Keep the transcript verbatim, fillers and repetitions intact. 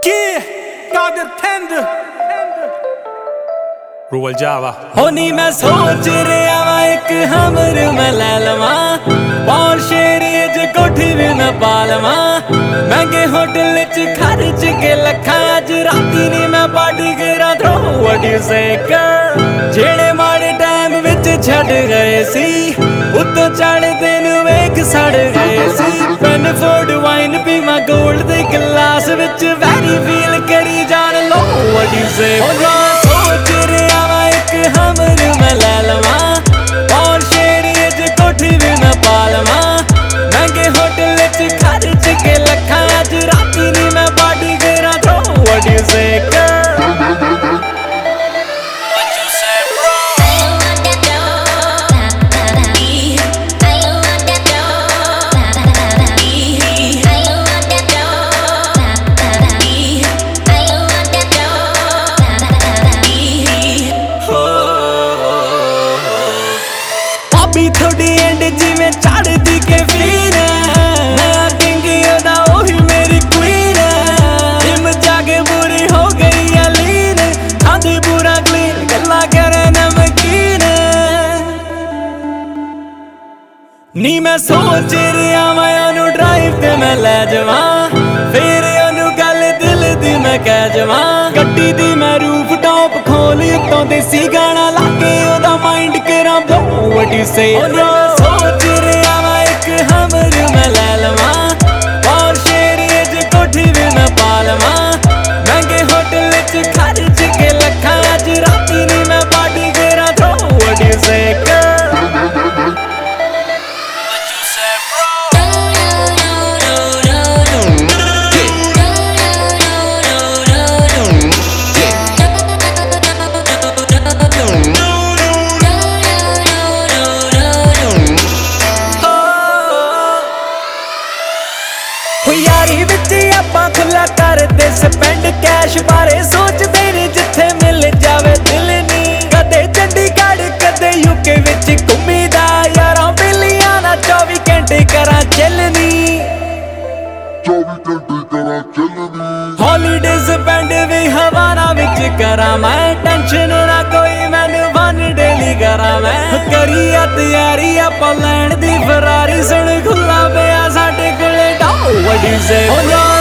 Yeah, Kadir Tender Ruwal Java होनी मैं सोच रहा वा एक हमर मैं ले लवा पॉश एरिया च कोठी भी मैं पा लवा महंगे होटल च खर्च के लखा अज राती नी मैं पार्टी करा थ्रो व्हाट यू से जेड़े माड़े टाइम विच छड़ गए सी उत्तों चढ़ दिन वेख सड़ गए सी पेन फोर्ड वाइन पी मैं गोल्ड दे गिलास विच वैरी फील करी जान लो व्हाट यू से सोच रहा वा एक हमर मैं ले लवा पॉश एरिया च कोठी भी मैं पा लवा महंगे होटल च खर्च के लखा अज राती नी मैं पार्टी करा थ्रो व्हाट यू से थोड़ी एंड जिवें चढ़दी के फीर मैं किंग ओदा ओही मेरी क्वीन जिम जाके बुरी हो गई है लीन खांदी पूरा क्लीन गल्ला करे नमकीन नी मैं सोच रहा मैं ओनू ड्राइव ते मैं ले जावां फिर ओनू गल दिल दी मैं कह जावां गड्डी दी मैं रूफ टॉप खोल उत्तों देसी गाना लाके ओदा माइंड करा ब्लो व्हाट यू से सोच रहा मैं एक हमर मैं ले लवा पॉश एरिया च कोठी भी मैं पा लवा महंगे होटल च खर्च के लखा अज राती नी मैं पार्टी करा थ्रो व्हाट यू से यारी विच आपां खुला करदे स्पेंड कैश बारे सोचदे नी जिथे मिल जावे दिल नी कदे चंडीगढ़ कदे यूके विच घुमीदा यारां बेलियां ना चौबी घंटे करा चलनी चौबी घंटे करा चलनी हॉलीडे स्पेंड भी हवाना विच करा मैं टेंशन ना कोई मैनू वन डेली करा मैं करी तैयारी आपां लैण दी फरारी सुन खुला पिया साडे कोले डाओ व्हाट यू से